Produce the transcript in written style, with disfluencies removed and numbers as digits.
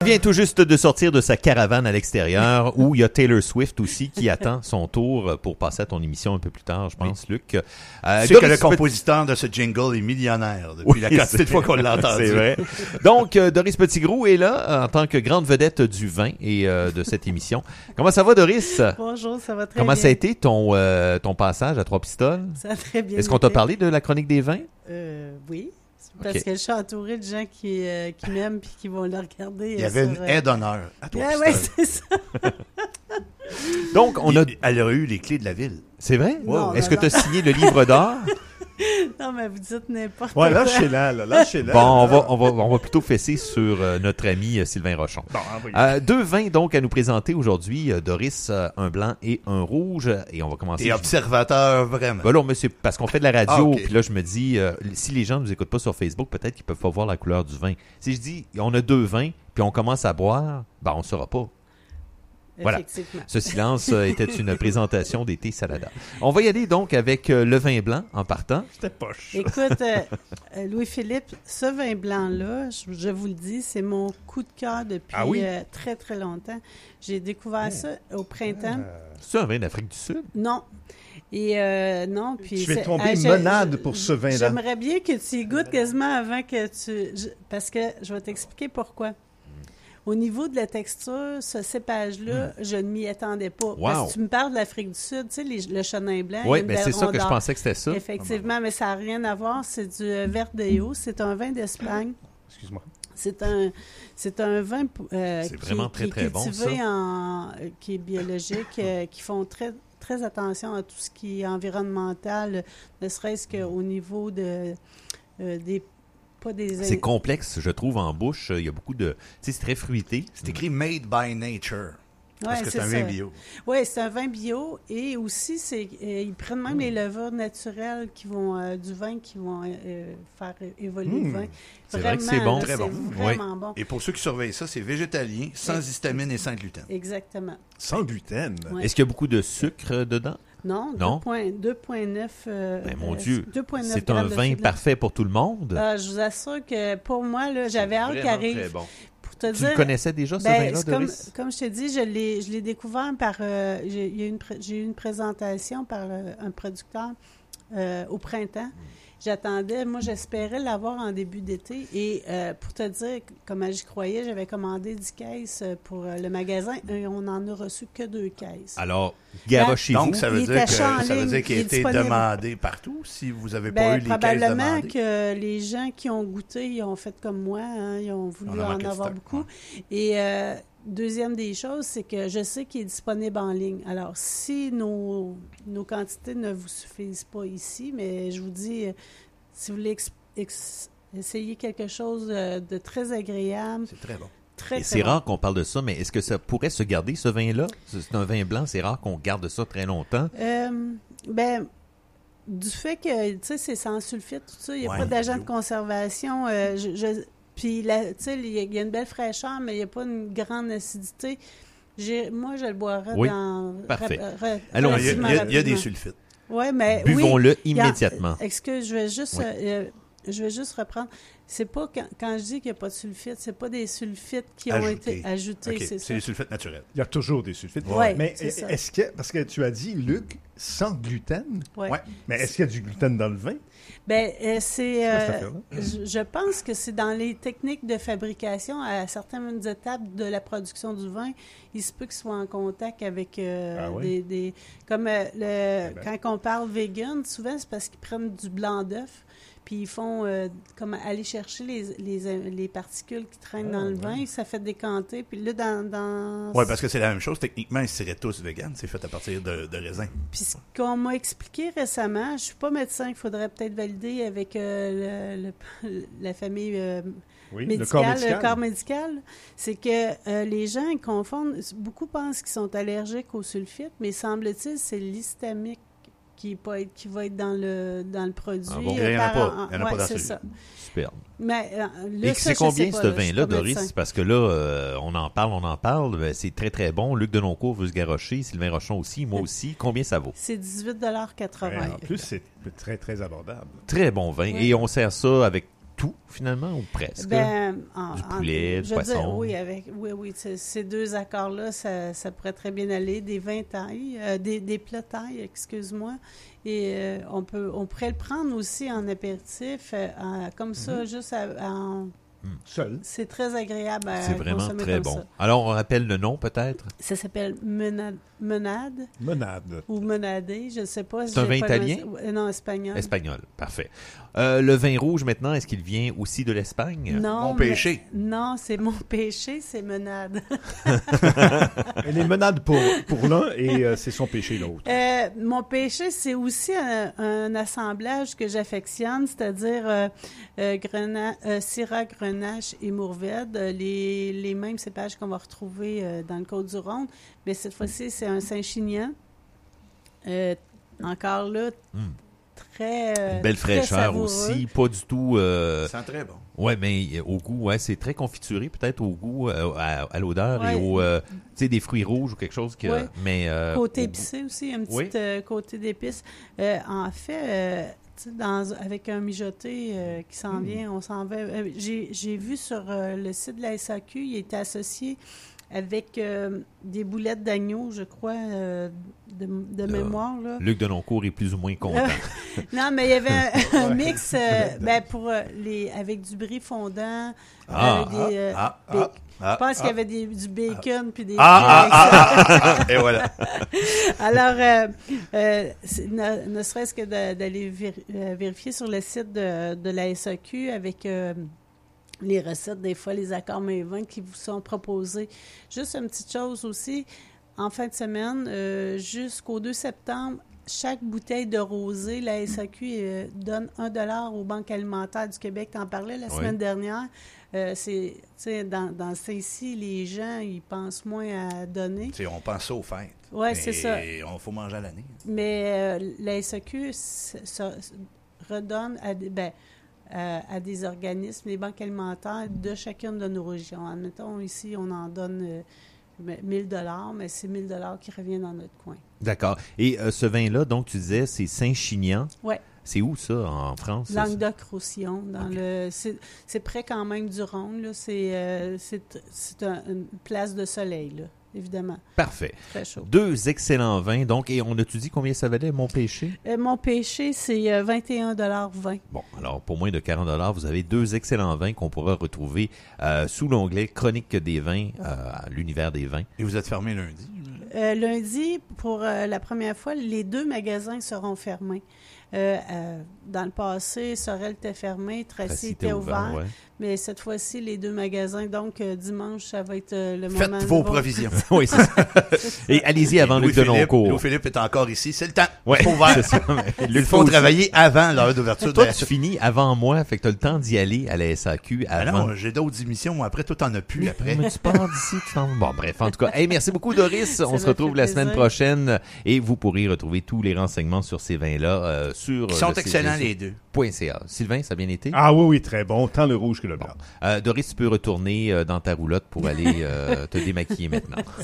Il vient tout juste de sortir de sa caravane à l'extérieur où il y a Taylor Swift aussi qui attend son tour pour passer à ton émission un peu plus tard, je pense, Luc. Tu sais que le compositeur de ce jingle est millionnaire depuis la quantité de fois qu'on l'a entendu. C'est vrai. Donc, Doris Petitgrou est là en tant que grande vedette du vin et de cette émission. Comment ça va, Doris? Bonjour, ça va très bien. Comment ça a été ton passage à Trois-Pistoles? Ça a très bien Est-ce qu'on t'a parlé de la chronique des vins? Oui. Parce que je suis entourée de gens qui m'aiment et qui vont le regarder. Il y avait une aide d'honneur à toi. Oui, c'est ça. Donc, elle aurait eu les clés de la ville. C'est vrai? Non, Est-ce que tu as signé le livre d'or? Non, mais vous dites n'importe quoi. quoi. Lâchez-la. Bon, on va plutôt fesser sur notre ami Sylvain Rochon. Bon, oui. Deux vins donc à nous présenter aujourd'hui. Doris, un blanc et un rouge. Et on va commencer. T'es observateur, vraiment. Ben là, mais c'est parce qu'on fait de la radio. Okay. Puis là, je me dis, si les gens ne nous écoutent pas sur Facebook, peut-être qu'ils peuvent pas voir la couleur du vin. Si je dis, on a deux vins, puis on commence à boire, ben on ne saura pas. Voilà. Ce silence était une présentation des thés Salada. On va y aller donc avec le vin blanc en partant. C'était poche. Écoute, Louis-Philippe, ce vin blanc-là, je vous le dis, c'est mon coup de cœur depuis très, très longtemps. J'ai découvert ça au printemps. C'est un vin d'Afrique du Sud? Non. Et non, puis... Tu es tombé monade pour ce vin-là. J'aimerais bien que tu y goûtes quasiment avant que tu... Parce que je vais t'expliquer pourquoi. Au niveau de la texture, ce cépage-là, je ne m'y attendais pas. Wow. Parce que tu me parles de l'Afrique du Sud, tu sais, le chenin blanc. Oui, mais c'est ça que je pensais que c'était ça. Effectivement, mais ça n'a rien à voir. C'est du Verdejo. C'est un vin d'Espagne. Excuse-moi. C'est un vin c'est vraiment très, très bon, ça. Qui est biologique, qui font très, très attention à tout ce qui est environnemental, ne serait-ce qu'au niveau des c'est complexe, je trouve, en bouche. Il y a beaucoup de... Tu sais, c'est très fruité. C'est écrit « Made by Nature ». Parce que c'est un vin bio. Oui, c'est un vin bio. Et aussi, ils prennent même les levures naturelles du vin qui vont faire évoluer le vin. C'est vrai que c'est bon. Très bon. Vraiment bon. Et pour ceux qui surveillent ça, c'est végétalien, sans histamine et sans gluten. Exactement. Sans gluten? Ouais. Est-ce qu'il y a beaucoup de sucre dedans? Non, 2,9. Ben, mon Dieu, 2,9 c'est un vin parfait pour tout le monde. Je vous assure que pour moi, là, j'avais hâte qu'il arrive. Très bon. Tu le connaissais déjà, ce vin-là, Doris? Comme je te dis, je l'ai découvert par... j'ai eu une présentation par un producteur au printemps. J'attendais, moi, j'espérais l'avoir en début d'été. Et pour te dire comment j'y croyais, j'avais commandé 10 caisses pour le magasin et on n'en a reçu que 2 caisses. Alors, garochez-vous. Donc, ça veut dire qu'il a été demandé partout si vous n'avez pas eu les caisses demandées? Probablement que les gens qui ont goûté, ils ont fait comme moi. Ils ont voulu en avoir beaucoup. Et... deuxième des choses, c'est que je sais qu'il est disponible en ligne. Alors, si nos quantités ne vous suffisent pas ici, mais je vous dis, si vous voulez essayer quelque chose de très agréable... C'est très bon. Et c'est rare qu'on parle de ça, mais est-ce que ça pourrait se garder, ce vin-là? C'est un vin blanc, c'est rare qu'on garde ça très longtemps. Du fait que, tu sais, c'est sans sulfite, tout ça, il n'y a pas d'agent de conservation. Puis, tu sais, il y a une belle fraîcheur, mais il n'y a pas une grande acidité. Moi, je le boirais dans... Parfait. Alors, il y a des sulfites. Ouais, mais buvons-le immédiatement. Excuse, je vais juste reprendre. C'est pas quand je dis qu'il n'y a pas de sulfite, c'est pas des sulfites qui ont été ajoutés. Okay. C'est des sulfites naturels. Il y a toujours des sulfites. Ouais, mais est-ce que, parce que tu as dit, Luc, sans gluten, mais est-ce qu'il y a du gluten dans le vin? Bien, je pense que c'est dans les techniques de fabrication, à certaines étapes de la production du vin, il se peut qu'ils soient en contact avec des comme quand on parle vegan, souvent c'est parce qu'ils prennent du blanc d'œuf. Puis ils font comme aller chercher les particules qui traînent dans le vin, ça fait décanter. Puis là, dans... Oui, parce que c'est la même chose. Techniquement, ils seraient tous véganes. C'est fait à partir de raisins. Puis ce qu'on m'a expliqué récemment, je ne suis pas médecin, il faudrait peut-être valider avec la famille médicale, le corps médical, c'est que les gens ils confondent. Beaucoup pensent qu'ils sont allergiques au sulfite, mais semble-t-il, c'est l'histamique qui va être dans le produit. Ah bon? Il n'y en a pas dans c'est celui-là. Ça. Superbe. Mais, et c'est combien ce vin-là, Doris? Parce que là, on en parle. Ben, c'est très, très bon. Luc Denoncourt veut se garrocher, Sylvain Rochon aussi, moi aussi. Combien ça vaut? C'est 18,80 $. En plus, c'est très, très abordable. Très bon vin. Ouais. Et on sert ça avec tout, finalement, ou presque? Du poulet, du poisson. Oui, ces deux accords-là, ça pourrait très bien aller. Des vins taille, des plats taille, excuse-moi. Et on pourrait le prendre aussi en apéritif, comme ça, juste en... Seul. C'est très agréable à C'est vraiment très bon. Ça. Alors, on rappelle le nom, peut-être? Ça s'appelle Menade. Menade. Ou Menadé, je ne sais pas. C'est un vin italien? Non, espagnol. Espagnol, parfait. Le vin rouge, maintenant, est-ce qu'il vient aussi de l'Espagne? Non. Mon péché. Non, c'est mon péché, c'est Menade. Elle est Menade pour l'un et c'est son péché l'autre. Mon péché, c'est aussi un assemblage que j'affectionne, c'est-à-dire Syrah, Grenache et Mourvèdre, les mêmes cépages qu'on va retrouver dans le Côte-du-Rhône, mais cette fois-ci, c'est un Saint-Chinian. Encore là, très une belle fraîcheur aussi, pas du tout... Ça sent très bon. Oui, mais au goût, c'est très confituré, peut-être au goût, à l'odeur et au... tu sais, des fruits rouges ou quelque chose que... Ouais. Mais, côté épicé aussi, un petit côté d'épices. En fait... avec un mijoté qui s'en vient, on s'en va. J'ai vu sur le site de la SAQ, il était associé avec des boulettes d'agneau, je crois, de mémoire. Là. Luc Denoncourt est plus ou moins content. Non, mais il y avait un mix avec du brie fondant. Je pense qu'il y avait du bacon puis des... Et voilà. Alors, ne serait-ce que d'aller vérifier sur le site de la SAQ avec... les recettes, des fois, les accords mets vins qui vous sont proposés. Juste une petite chose aussi, en fin de semaine, jusqu'au 2 septembre, chaque bouteille de rosé, la SAQ donne 1$ aux banques alimentaires du Québec. Tu en parlais la semaine dernière. Dans Saint-Cy, les gens, ils pensent moins à donner. On pense aux fêtes. Oui, c'est ça. Il faut manger à l'année. Mais la SAQ redonne à des organismes, les banques alimentaires de chacune de nos régions. Admettons, ici, on en donne 1 000$, mais c'est 1 000$ qui reviennent dans notre coin. D'accord. Et ce vin-là, donc, tu disais, c'est Saint-Chinian. Oui. C'est où, ça, en France? Languedoc-Roussillon. C'est près quand même du Rhône. Là. C'est une place de soleil, là, évidemment. Parfait. Très chaud. 2 excellents vins. Donc, et on a-tu dit combien ça valait, mon péché? Mon péché, c'est 21,20$. Bon, alors, pour moins de 40$, vous avez 2 excellents vins qu'on pourra retrouver sous l'onglet Chronique des vins, l'univers des vins. Et vous êtes fermé lundi? Lundi, pour la première fois, les 2 magasins seront fermés. Dans le passé, Sorel était fermé, Tracy était ouvert. Ouais. Mais cette fois-ci, les 2 magasins, donc dimanche, ça va être le moment. Faites vos provisions. Oui, c'est ça. Et allez-y avant Luc Denoncourt. Louis-Philippe est encore ici, c'est le temps. Ouais, c'est ça. Il faut travailler avant l'heure d'ouverture. Toi, tu finis avant moi, fait que tu as le temps d'y aller à la SAQ avant. Non, j'ai d'autres émissions, après, toi, t'en as plus après. Mais tu pars d'ici, tu t'en... Bon, bref, en tout cas, merci beaucoup, Doris. On se retrouve la semaine prochaine et vous pourrez retrouver tous les renseignements sur ces vins-là sur... Ils sont excellents, les deux. .ca. Sylvain, ça a bien été? Ah oui, très bon. Tant le rouge que le blanc. Doris, tu peux retourner dans ta roulotte pour aller te démaquiller maintenant.